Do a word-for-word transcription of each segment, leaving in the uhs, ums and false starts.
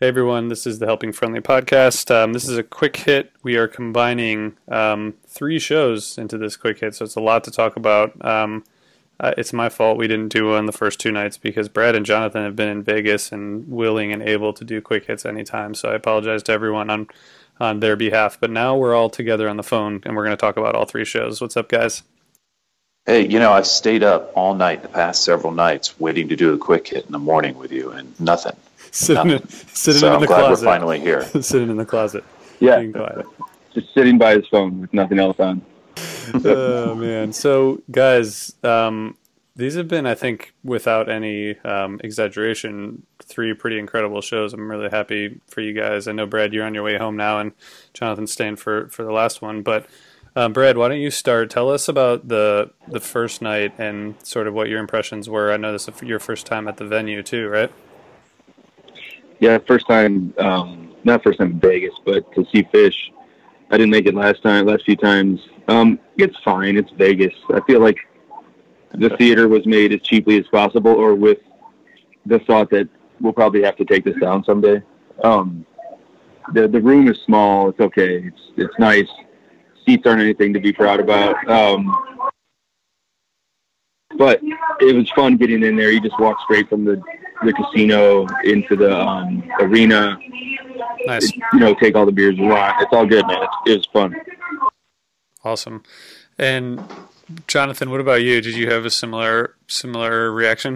Hey everyone, this is the Helping Friendly podcast. Um, this is a quick hit. We are combining um, three shows into this quick hit, so it's a lot to talk about. Um, uh, it's my fault we didn't do one the first two nights because Brad and Jonathan have been in Vegas and willing and able to do quick hits anytime, so I apologize to everyone on, on their behalf. But now we're all together on the phone, and we're going to talk about all three shows. What's up, guys? Hey, you know, I've stayed up all night the past several nights waiting to do a quick hit in the morning with you, and nothing. Sitting, in, sitting so in I'm the glad closet. we're finally here. Sitting in the closet. Yeah, Being quiet. Just sitting by his phone with nothing else on. Oh man! So guys, um, these have been, I think, without any um, exaggeration, three pretty incredible shows. I'm really happy for you guys. I know, Brad, you're on your way home now, and Jonathan's staying for, for the last one. But um, Brad, why don't you start? Tell us about the the first night and sort of what your impressions were. I know this is your first time at the venue too, right? Yeah, first time, um, not first time in Vegas, but to see Fish. I didn't make it last time, last few times. Um, it's fine. It's Vegas. I feel like the theater was made as cheaply as possible, or with the thought that we'll probably have to take this down someday. Um, the the room is small. It's okay. It's it's nice. Seats aren't anything to be proud about. Um, but it was fun getting in there. You just walk straight from the the casino into the um, arena. Nice. It, you know, take all the beers you want. It's all good, man. It's, it was fun. Awesome. And Jonathan, what about you? Did you have a similar similar reaction?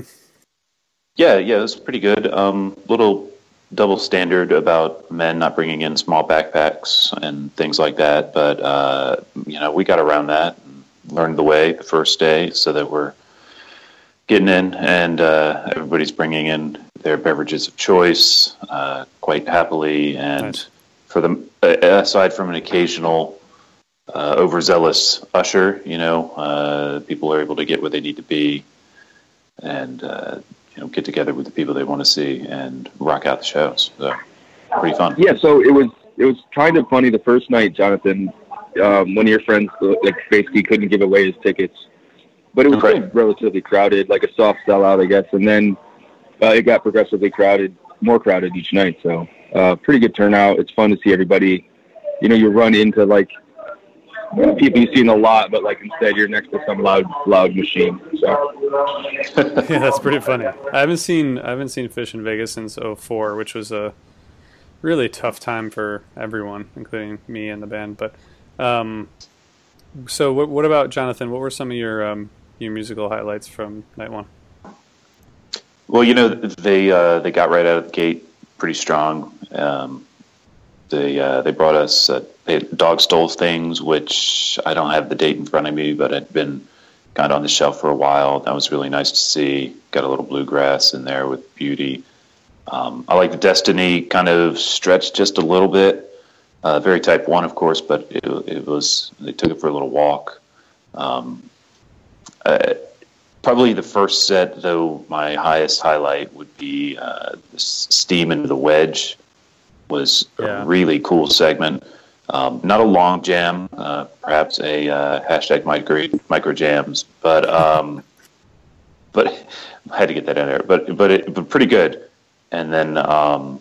Yeah, yeah, it was pretty good. Um, little double standard about men not bringing in small backpacks and things like that. But, uh, you know, we got around that and learned the way the first day so that we're getting in, and uh, everybody's bringing in their beverages of choice uh, quite happily. And Nice. for them, uh, aside from an occasional uh, overzealous usher, you know, uh, people are able to get where they need to be and uh, you know, get together with the people they want to see and rock out the shows. So pretty fun. Yeah, so it was it was kind of funny the first night, Jonathan. Um, one of your friends like basically couldn't give away his tickets. But it was Right. still relatively crowded, like a soft sellout, I guess. And then uh, it got progressively crowded, more crowded each night. So uh, pretty good turnout. It's fun to see everybody. You know, you run into, like, people you see in a lot, but, like, instead you're next to some loud loud machine. So Yeah, that's pretty funny. I haven't seen I haven't seen Fish in Vegas since oh four, which was a really tough time for everyone, including me and the band. But um, so what, what about Jonathan? What were some of your um, your musical highlights from night one? Well, you know, they uh, they got right out of the gate pretty strong. Um, they uh, they brought us uh, they, Dog Stole Things, which I don't have the date in front of me, but had been kind of on the shelf for a while. That was really nice to see. Got a little bluegrass in there with Beauty. Um, I like the Destiny kind of stretched just a little bit. Uh, very Type One, of course, but it, it was they took it for a little walk. Um, uh, Probably the first set, though, my highest highlight would be uh, Steam into the Wedge. Was Yeah. a really cool segment. Um, not a long jam, uh, perhaps a uh, hashtag micro, micro jams, but um, but I had to get that in there. But but it but pretty good. And then um,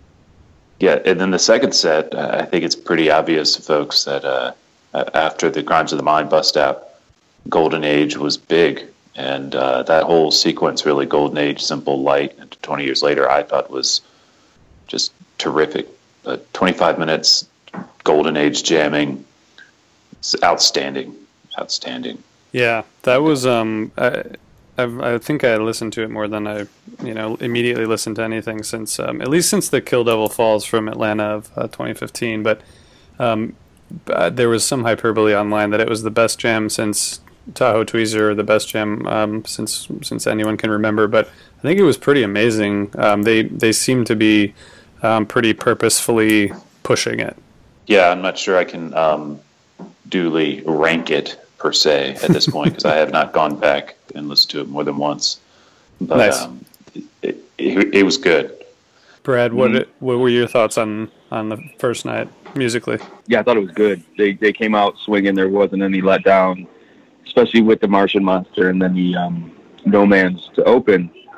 yeah, and then the second set, uh, I think it's pretty obvious to folks that uh, after the Crimes of the Mind bust out, Golden Age was big. And uh, that whole sequence, really, Golden Age, Simple, Light, and twenty years later, I thought was just terrific. But twenty-five minutes, Golden Age jamming, it's outstanding, outstanding. Yeah, that was. Um, I, I, I think I listened to it more than I, you know, immediately listened to anything since, um, at least since the Kill Devil Falls from Atlanta of uh, twenty fifteen. But um, uh, there was some hyperbole online that it was the best jam since Tahoe Tweezer, the best jam um, since since anyone can remember. But I think it was pretty amazing. Um, they they seem to be um, pretty purposefully pushing it. Yeah, I'm not sure I can um, duly rank it per se at this point because I have not gone back and listened to it more than once. But Nice. um, it, it, it was good. Brad, what Mhm. what were your thoughts on, on the first night musically? yeah, I thought it was good. They they came out swinging. There wasn't any letdown, especially with the Martian Monster and then the um, No Man's to open.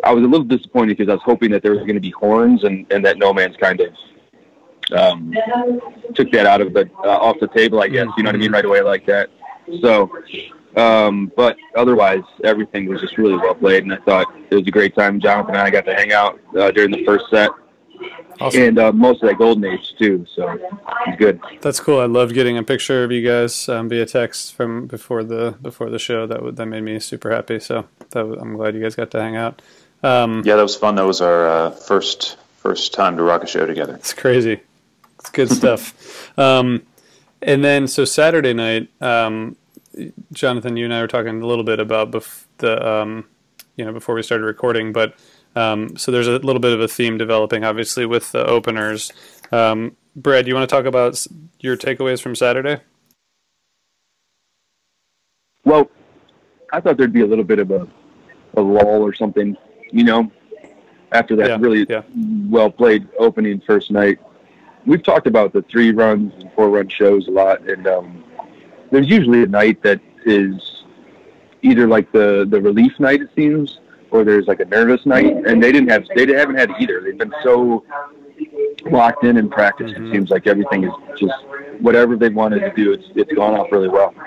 I was a little disappointed because I was hoping that there was going to be horns, and, and that No Man's kind of um, took that out of the uh, off the table, I guess. You know what I mean, right away like that. So, um, but otherwise, everything was just really well played, and I thought it was a great time. Jonathan and I got to hang out uh, during the first set. Awesome. And uh, most of that Golden Age too, so it's good. That's cool. I loved getting a picture of you guys um, via text from before the before the show. That would, that made me super happy. So that was, I'm glad you guys got to hang out. Um, yeah, that was fun. That was our uh, first first time to rock a show together. It's crazy. It's good stuff. Um, and then so Saturday night, um, Jonathan, you and I were talking a little bit about bef- the um, you know before we started recording, but. Um, so there's a little bit of a theme developing, obviously, with the openers. Um, Brad, do you want to talk about your takeaways from Saturday? Well, I thought there'd be a little bit of a, a lull or something, you know, after that yeah, really yeah. well-played opening first night. We've talked about the three runs and four-run shows a lot, and um, there's usually a night that is either like the, the relief night, it seems, or there's like a nervous night, and they didn't have, they haven't had either. They've been so locked in in practice. Mm-hmm. It seems like everything is just whatever they wanted to do. It's it's gone off really well.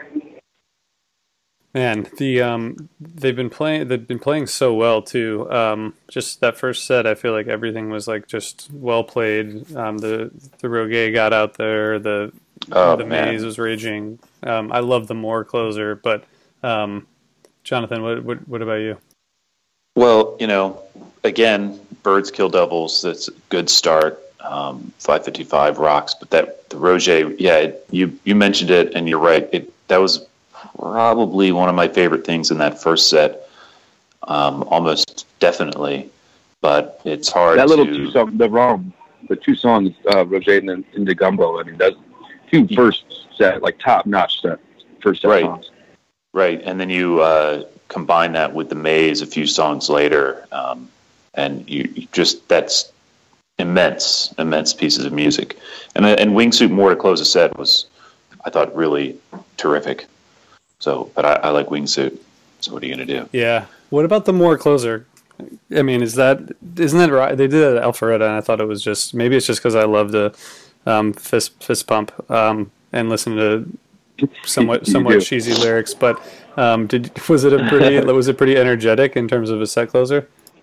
Man, the um, they've been playing. They've been playing so well too. Um, just that first set, I feel like everything was like just well played. Um, the the Roguet got out there. The oh, the man. Maze was raging. Um, I love the Moore closer, but um, Jonathan, what, what what about you? Well, you know, again, Birds Kill Devils, that's a good start. Um, five fifty-five rocks, but that the Roger, yeah, it, you you mentioned it, and you're right. It that was probably one of my favorite things in that first set, um, almost definitely. But it's hard. That little to, two song, the wrong, the two songs, uh, Roger and, and the Gumbo. I mean, that's two first set, like top notch set, first set right, songs. Right, and then you. Uh, combine that with the Maze a few songs later, um, and you, you just that's immense, immense pieces of music. And and Wingsuit Moore to close the set was, I thought, really terrific. So, but I, I like Wingsuit. So what are you gonna do? Yeah. What about the Moore closer? I mean, is that isn't that right? They did it at Alpharetta, and I thought it was just maybe it's just because I love the um, fist fist pump um, and listen to. somewhat somewhat cheesy lyrics, but um, did was it a pretty was it pretty energetic in terms of a set closer?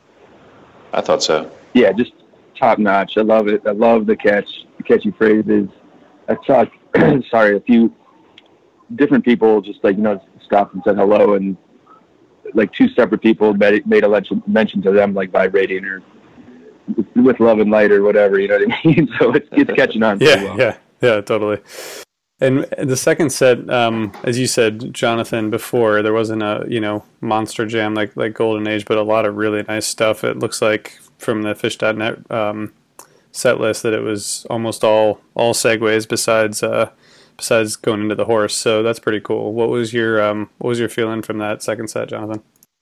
I thought so. Yeah, just top notch. I love it. I love the catch, the catchy phrases. I saw, sorry, a few different people just like you know stopped and said hello, and like two separate people made, made a mention, mention to them like vibrating or with love and light or whatever. You know what I mean? So it's it's catching on. Yeah, well. yeah, yeah, totally. And the second set, um, as you said, Jonathan, before, there wasn't a, you know, monster jam like, like Golden Age, but a lot of really nice stuff. It looks like from the Fish dot net um, set list that it was almost all all segues besides uh, besides going into the horse. So that's pretty cool. What was your um, what was your feeling from that second set, Jonathan?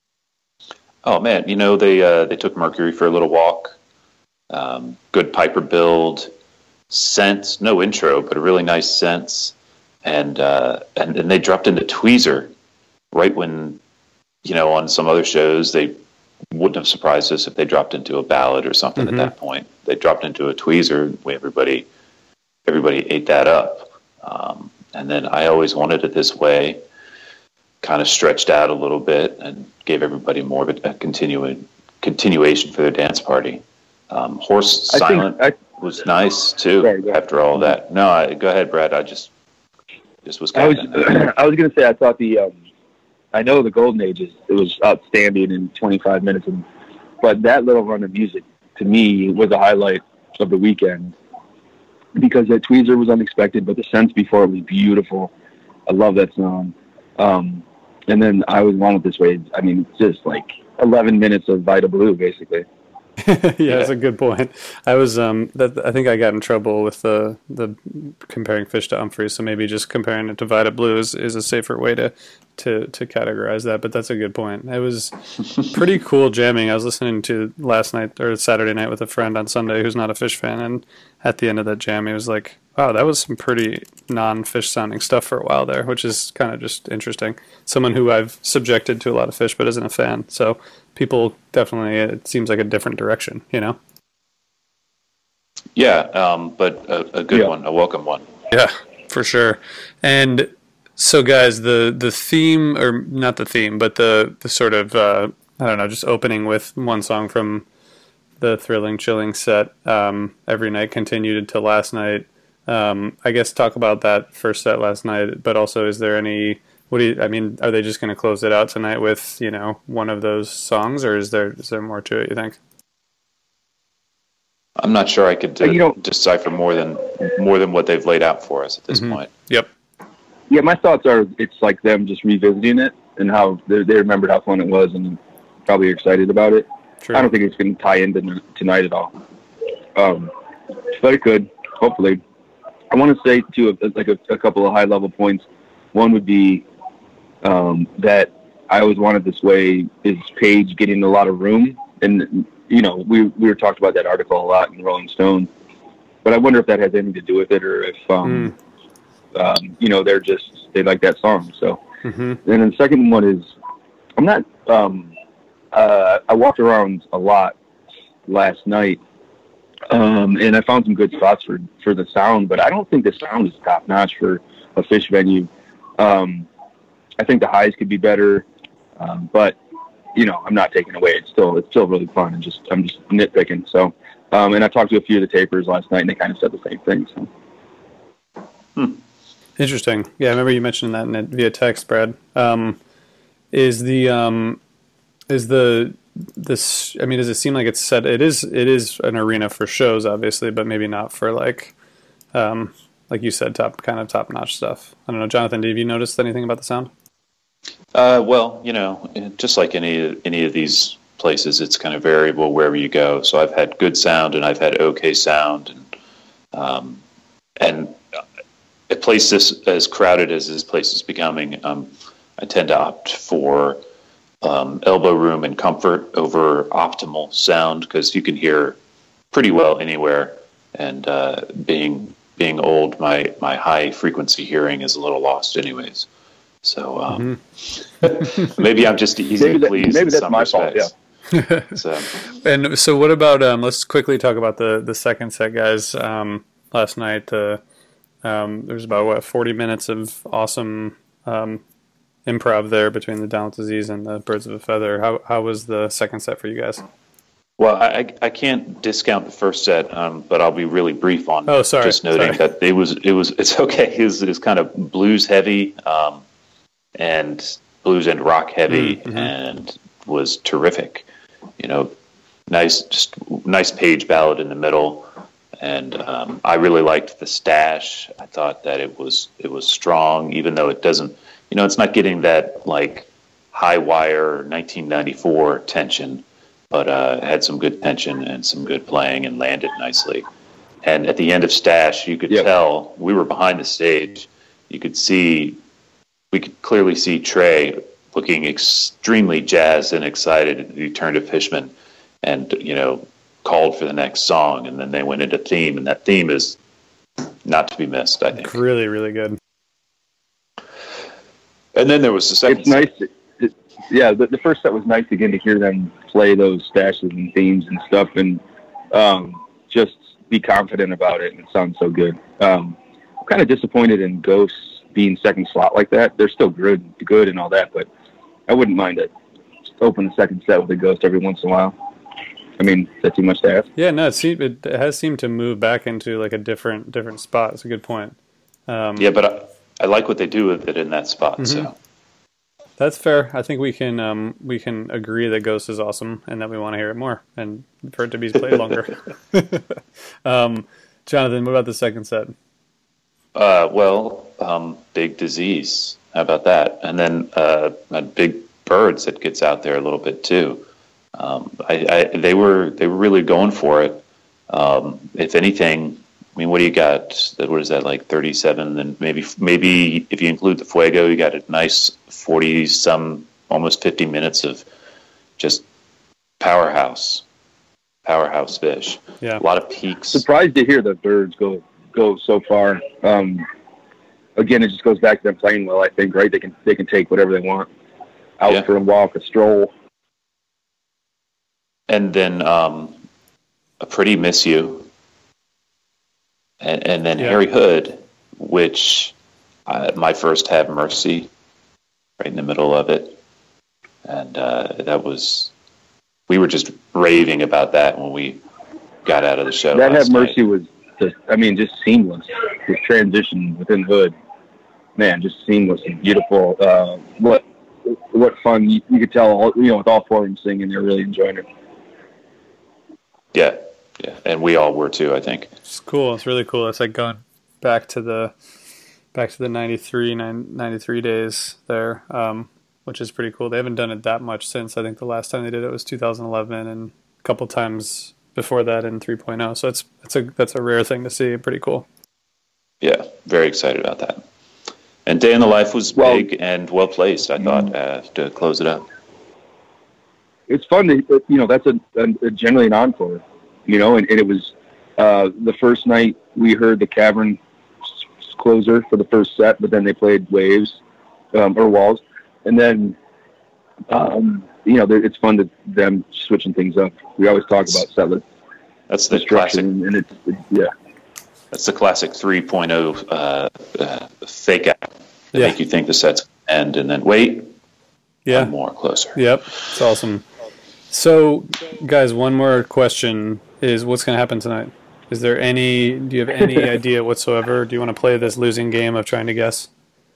Oh man, you know they uh, they took Mercury for a little walk. Um, good Piper build. Sense, no intro, but a really nice sense, and uh, and and they dropped into Tweezer right when, you know, on some other shows they wouldn't have surprised us if they dropped into a ballad or something. Mm-hmm. At that point, they dropped into a Tweezer. And we, everybody, everybody ate that up, um, and then I always wanted it this way, kind of stretched out a little bit and gave everybody more of a, a continuing continuation for their dance party. Um, Horse I Silent. Think, I, was nice too. Sorry, after all that. No, I, go ahead, Brad. I just just was. I was I was going to say I thought the um, I know the Golden Age is it was outstanding in twenty-five minutes, and, but that little run of music to me was a highlight of the weekend because that Tweezer was unexpected, but the sense before it was beautiful. I love that song. Um, and then I was wanted this way. I mean, just like eleven minutes of Vita Blue, basically. yeah, yeah, that's a good point. I was, um, that I think I got in trouble with the the comparing Fish to Humphreys, so maybe just comparing it to Vita Blue is, is a safer way to, to to categorize that. But that's a good point. It was pretty cool jamming. I was listening to last night or Saturday night with a friend on Sunday who's not a Fish fan, and at the end of that jam, he was like, Wow, that was some pretty non-fish sounding stuff for a while there, which is kind of just interesting. Someone who I've subjected to a lot of fish but isn't a fan. So people definitely, it seems like a different direction, you know? Yeah, um, but a, a good Yeah. one, a welcome one. Yeah, for sure. And so guys, the, the theme, or not the theme, but the, the sort of, uh, I don't know, just opening with one song from the Thrilling Chilling set, um, Every Night continued until last night. Um, I guess talk about that first set last night, but also is there any, what do you, I mean, are they just going to close it out tonight with, you know, one of those songs, or is there, is there more to it, you think? I'm not sure I could Uh, de- you don't- decipher more than more than what they've laid out for us at this Mhm. point. Yep. Yeah, my thoughts are it's like them just revisiting it and how they, they remembered how fun it was and probably excited about it. True. I don't think it's going to tie into n- tonight at all. Um, but it could, hopefully. I want to say, too, a, like a, a couple of high-level points. One would be um, that I always wanted this way is Page getting a lot of room. And, you know, we, we were talked about that article a lot in Rolling Stone. But I wonder if that has anything to do with it or if, um, mm. um, you know, they're just, they like that song. So, mm-hmm. And then the second one is, I'm not, um, uh, I walked around a lot last night. Um, and I found some good spots for, for the sound, but I don't think the sound is top notch for a fish venue. Um, I think the highs could be better. Um, but you know, I'm not taking away. It's still, it's still really fun and just, I'm just nitpicking. So, um, and I talked to a few of the tapers last night and they kind of said the same thing. So. Hmm. Interesting. Yeah. I remember you mentioned that in it via text, Brad. Um, is the, um, is the, this, I mean, does it seem like it's set? It is, it is an arena for shows, obviously, but maybe not for like, um, like you said, top kind of top notch stuff. I don't know, Jonathan, have you noticed anything about the sound? Uh, well, you know, just like any any of these places, it's kind of variable wherever you go. So I've had good sound and I've had okay sound, and um, and a place this as crowded as this place is becoming, um, I tend to opt for um, elbow room and comfort over optimal sound because you can hear pretty well anywhere. And uh, being being old, my my high frequency hearing is a little lost, anyways. So um, mm-hmm. maybe I'm just easy maybe to please. That, maybe in that's some my respects. fault. Yeah. so. And so, what about? Um, let's quickly talk about the the second set, guys. Um, last night, the um, there was about what forty minutes of awesome um, improv there between the Down with Disease and the Birds of a Feather. How how was the second set for you guys? Well, I I can't discount the first set, um, but I'll be really brief on. Oh, sorry. Just noting sorry. that it was it was it's okay. It was, it was kind of blues heavy. Um, and blues and rock heavy, mm-hmm. and was terrific. You know, nice, just nice Page ballad in the middle, and um, I really liked the stash. I thought that it was it was strong, even though it doesn't. You know, it's not getting that like high wire nineteen ninety-four tension, but uh, it had some good tension and some good playing and landed nicely. And at the end of Stash, you could yep. tell we were behind the stage. You could see. We could clearly see Trey looking extremely jazzed and excited. He turned to Fishman and, you know, called for the next song. And then they went into theme. And that theme is not to be missed, I think. Really, really good. And then there was the second It's set. nice. It, yeah, the, the first set was nice again to hear them play those stashes and themes and stuff and um, just be confident about it. And it sounds so good. Um, I'm kind of disappointed in Ghosts being second slot like that. They're still good, good and all that, but I wouldn't mind it. Just open the second set with a Ghost every once in a while. I mean, is that too much to ask? Yeah, no, it, seemed, it has seemed to move back into like a different different spot. It's a good point. Um, yeah, but I, I like what they do with it in that spot. Mm-hmm. So that's fair. I think we can um, we can agree that Ghost is awesome and that we want to hear it more and for it to be played longer. um, Jonathan, what about the second set? Uh, well, um, Big Disease. How about that? And then uh, Big Birds that gets out there a little bit too. Um, I, I, they were they were really going for it. Um, if anything, I mean, what do you got? That what is that like thirty-seven? And maybe maybe if you include the Fuego, you got a nice forty some, almost fifty minutes of just powerhouse, powerhouse fish. Yeah, a lot of peaks. Surprised to hear the Birds go go so far. Um, again, it just goes back to them playing well. I think, right? They can they can take whatever they want out Yeah. for a walk, a stroll. And then um, a Pretty Miss You, and, and then Yeah. Harry Hood, which uh, my first Have Mercy, right in the middle of it, and uh, that was we were just raving about that when we got out of the show. That last Have Mercy night. was just, I mean, just seamless. This transition within Hood, man, just seamless and beautiful. Uh, what what fun! You, you could tell, all, you know, with all four of them singing, they're really enjoying it. Yeah, yeah, and we all were too. I think. It's cool. It's really cool. It's like going back to the back to the ninety-three, ninety-three days there, um, which is pretty cool. They haven't done it that much since. I think the last time they did it was two thousand eleven, and a couple times before that in three point oh. So it's it's a that's a rare thing to see. Pretty cool. Yeah, very excited about that. And Day in the Life was Well- big and well placed. I thought uh, to close it up. It's fun to, you know, that's a, a, a generally an encore, you know, and, and it was uh, the first night we heard the Cavern s- closer for the first set, but then they played Waves um, or Walls, and then um, you know, it's fun to them switching things up. We always talk about set list That's the destruction, classic. and it's, it's yeah. That's the classic three point oh uh, uh, fake out. They Yeah. make you think the set's end, and then wait, Yeah. one more closer. Yep. It's awesome. So, guys, one more question is what's going to happen tonight? Is there any, do you have any idea whatsoever? Do you want to play this losing game of trying to guess?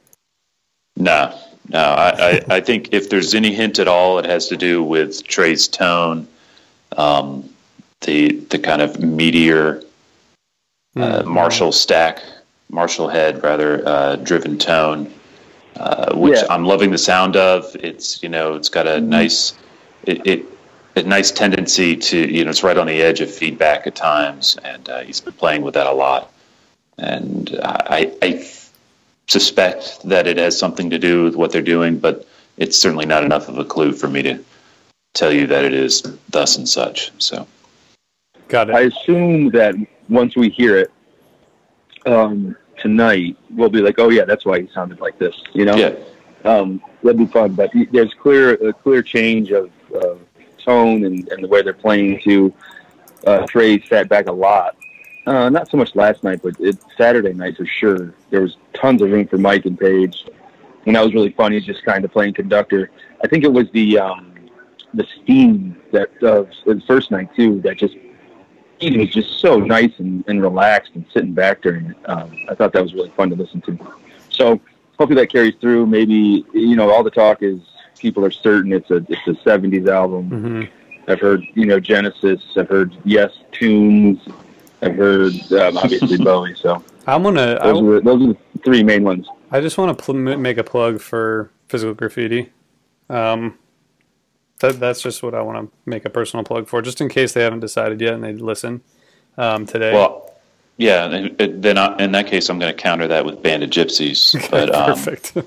No, no. I, I, I think if there's any hint at all, it has to do with Trey's tone, um, the the kind of meteor uh, Marshall stack, Marshall head rather uh, driven tone, uh, which Yeah. I'm loving the sound of. It's you know it's got a nice it, it a nice tendency to you know it's right on the edge of feedback at times, and uh, he's been playing with that a lot. And I, I suspect that it has something to do with what they're doing, but it's certainly not enough of a clue for me to tell you that it is thus and such. So Got I it. assume that once we hear it um, tonight, we'll be like, oh yeah, that's why he sounded like this, you know? yeah, Um, that'd be fun, but there's clear a clear change of uh, tone and, and the way they're playing too. Uh, Trey sat back a lot. Uh, not so much last night, but it, Saturday night for sure. There was tons of room for Mike and Paige, and that was really funny. Just kind of playing conductor. I think it was the um, the steam that uh, the first night too. That just he was just so nice and, and relaxed and sitting back during it. Um, I thought that was really fun to listen to. So hopefully that carries through. Maybe you know all the talk is people are certain it's a it's a seventies album. hmm I've heard you know Genesis. I've heard Yes Tunes. I've heard um, obviously Bowie. So I'm gonna. those I, are the, those are the three main ones. I just want to pl- make a plug for Physical Graffiti. Um, that that's just what I want to make a personal plug for, just in case they haven't decided yet and they listen um, today. well, yeah. and it- Then I, in that case, I'm going to counter that with Band of Gypsies. But um, Perfect.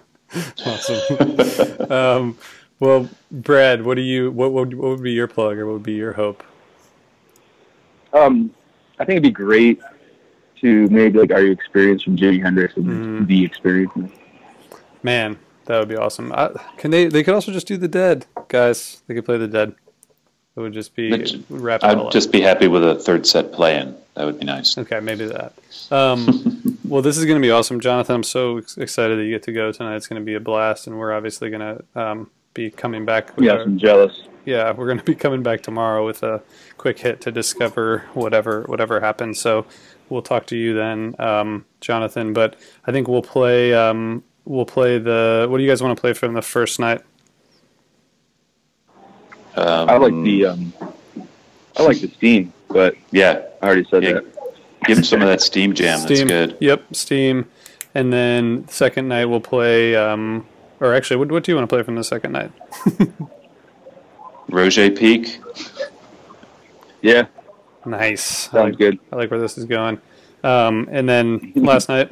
Awesome. um, well, Brad, what do you? What would what would be your plug, or what would be your hope? Um, I think it'd be great to maybe like Are You Experienced from Jimi Hendrix and Mhm. The Experience. Man, that would be awesome. I, can they? They could also just do the Dead, guys. They could play the Dead. It would just be But wrap it all I'd up. just be happy with a third set playing. That would be nice. Okay, maybe that. Um, well, this is going to be awesome, Jonathan. I'm so ex- excited that you get to go tonight. It's going to be a blast, and we're obviously going to um, be coming back. With Yes, our- I'm jealous. yeah, we're going to be coming back tomorrow with a quick hit to discover whatever whatever happens. So we'll talk to you then, um, Jonathan. But I think we'll play um, we'll play the. What do you guys want to play from the first night? Um, I like the um, I like the Steam, but yeah. I already said Yeah. that. Give him some of that Steam Jam. That's Steam. good. Yep, Steam. And then second night we'll play. Um, or actually, what, what do you want to play from the second night? Roger Peak. Yeah, Nice. I sounds like, good. I like where this is going. Um, and then last night,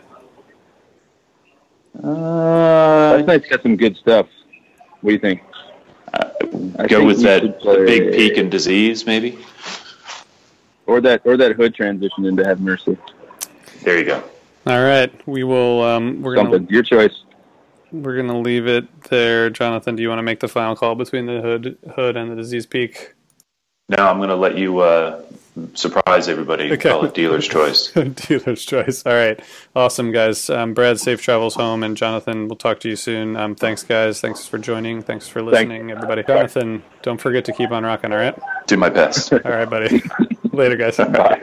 Uh, Last night's got some good stuff. What do you think? I go think with we that should the play- Big Peak and Disease, maybe. or that or that Hood transition into Have Mercy. There you go. All right, we will. Um, we're Something. gonna Your choice. we're gonna leave it there. Jonathan, do you want to make the final call between the hood hood and the disease peak? No, I'm going to let you uh, surprise everybody. Okay. Call it dealer's choice. Dealer's choice. All right, awesome guys. Um, Brad, safe travels home, and Jonathan, we'll talk to you soon. Um, thanks guys. Thanks for joining. Thanks for listening, Thanks. everybody. Jonathan, don't forget to keep on rocking. All right. Do my best. All right, buddy. Later, guys. Bye.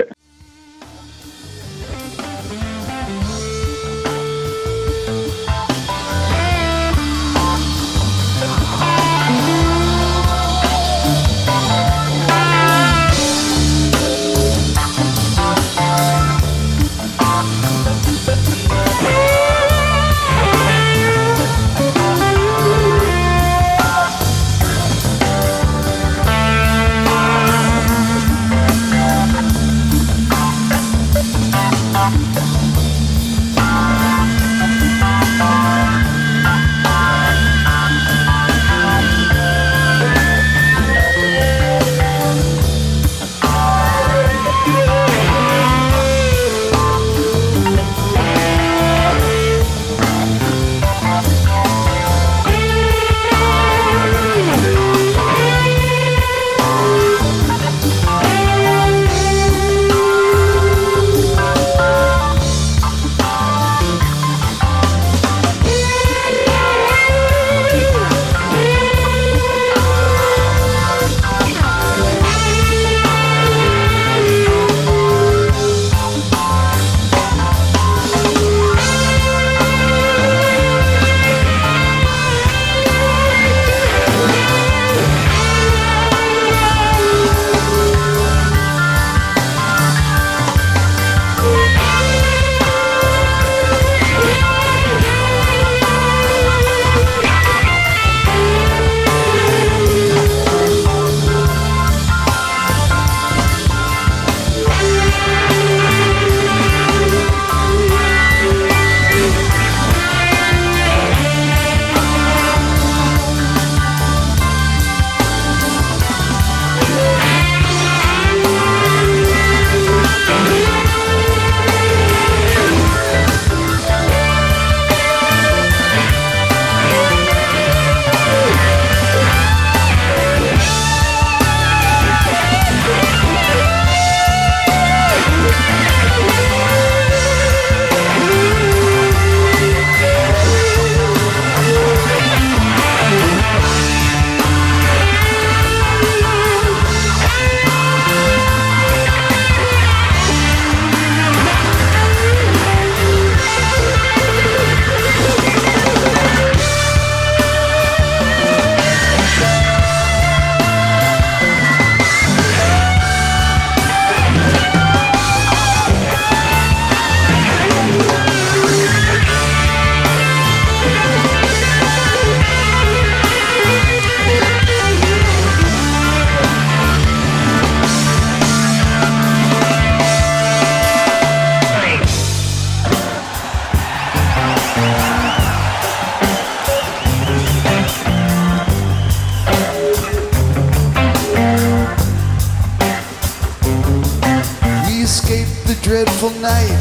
dreadful night,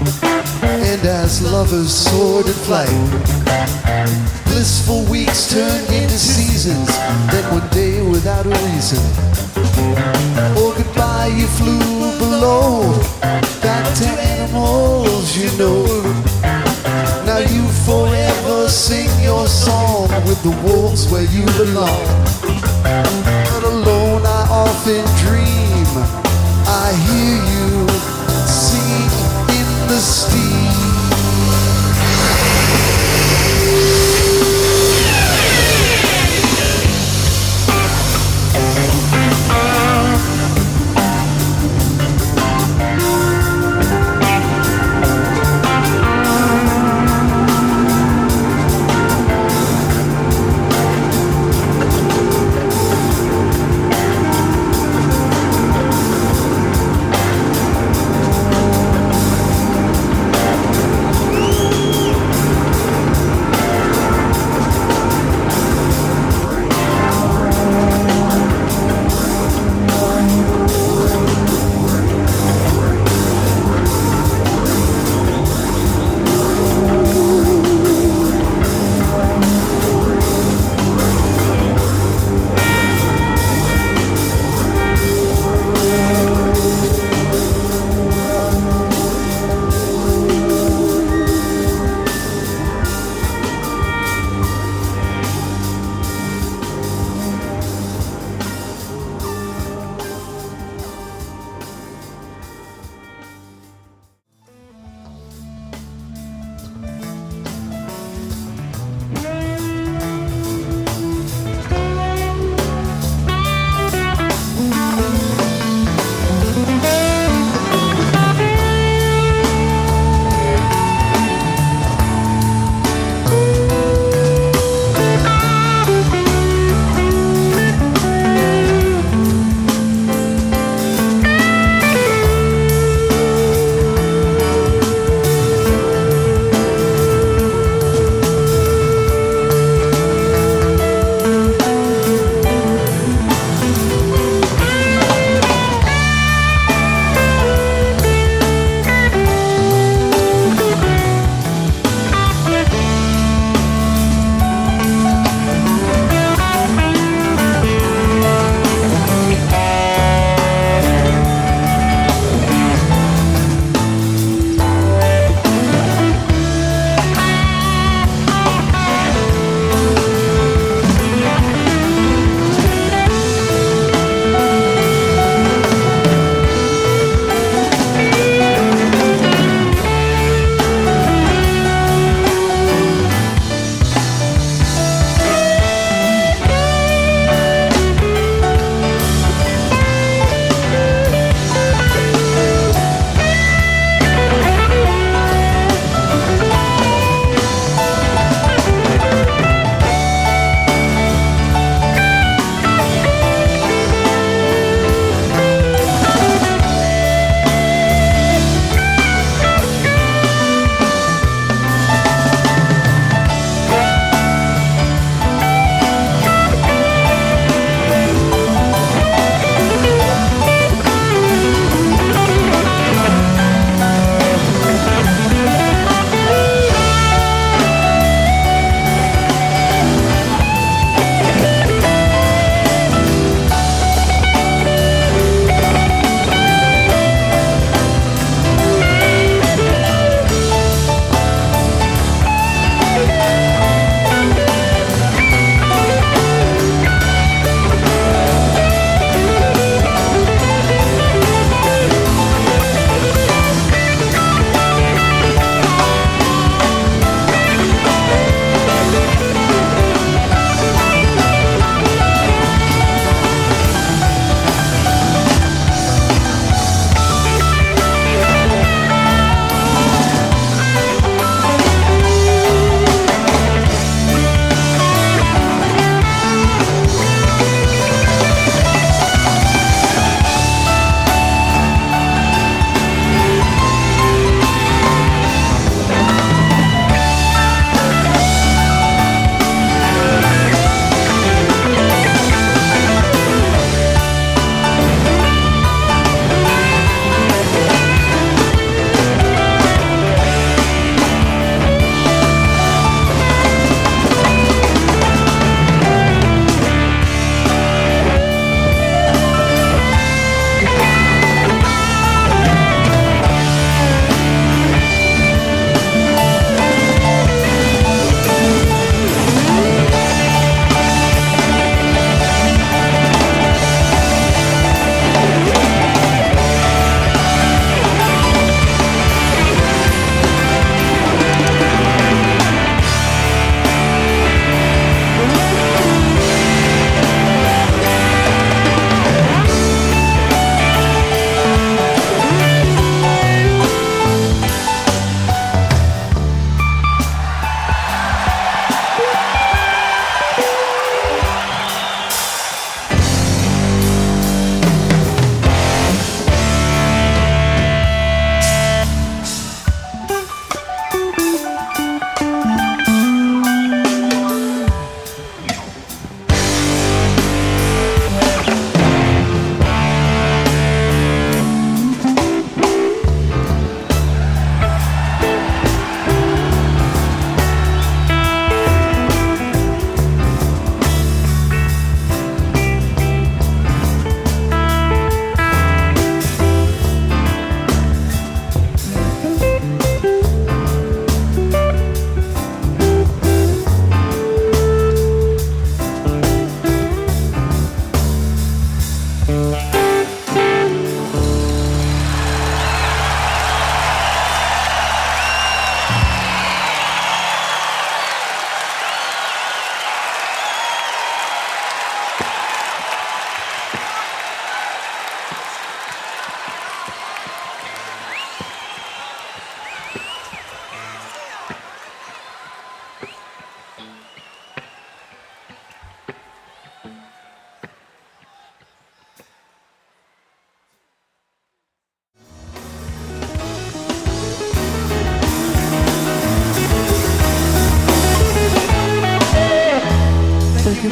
and as lovers soared in flight, blissful weeks turned into seasons, then one day without a reason, oh goodbye, you flew below, back to animals you know. Now you forever sing your song with the wolves where you belong. But alone I often dream, I hear you singing in the steam.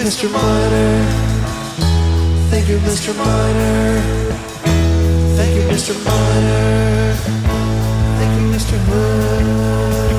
Mister Miner. Thank you, Mister Miner. Thank you, Mister Miner. Thank you, Mister Hood.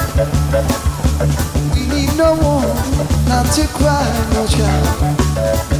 To cry, no child.